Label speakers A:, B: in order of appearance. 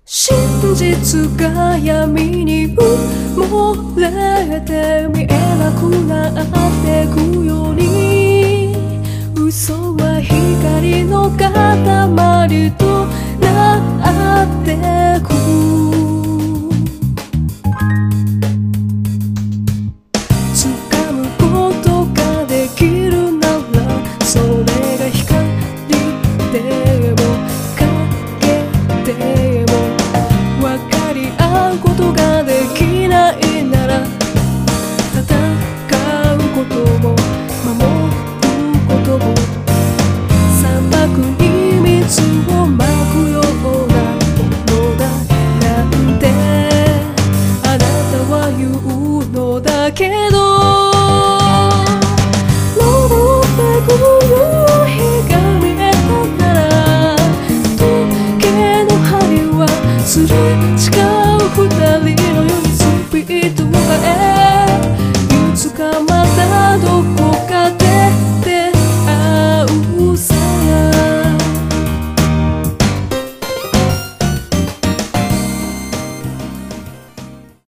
A: 真実が闇に埋もれて見えなくなってくように、嘘は光の塊となってく。掴むことができるなら、それが光でも影でも分かり合うことができないなら、戦うことも守ることも、砂漠に水をまくようなものだなんてあなたは言うのだけど、登ってく夕日が見えたなら、時計の針はすれ違う